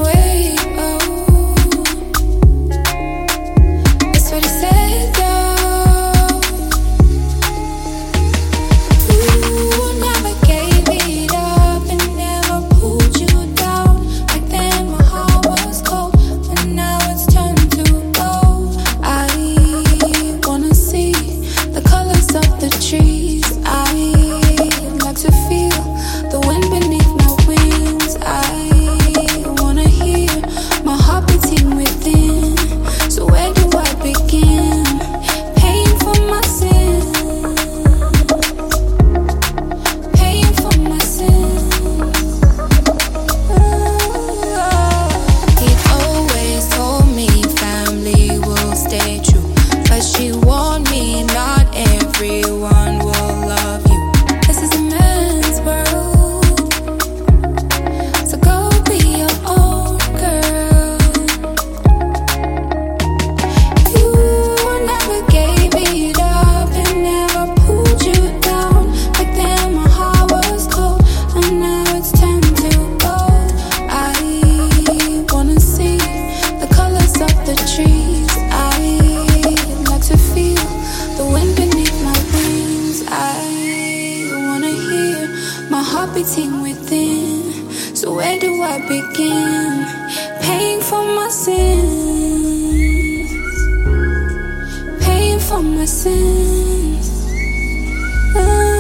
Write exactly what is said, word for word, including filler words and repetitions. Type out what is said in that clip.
way. Oh, that's what he said though. Ooh, never gave it up and never pulled you down. Like then my heart was cold, but now it's turned to gold. I wanna see the colors of the trees. I like to feel the wind beneath my wings. I wanna hear my heart beating within. So where do I begin? Paying for my sins, paying for my sins. He'd always told me family will stay true, but she warned me not everyone will love you. This is a man's world, so go be your own girl. You never gave it up and never pulled you down. Like then my heart was cold, and now it's turned to gold. I wanna see the colors of the trees. I like to feel the wind beneath my wings. I wanna hear my heart beating within. So where do I begin? Paying for my sins, paying for my sins. Ah.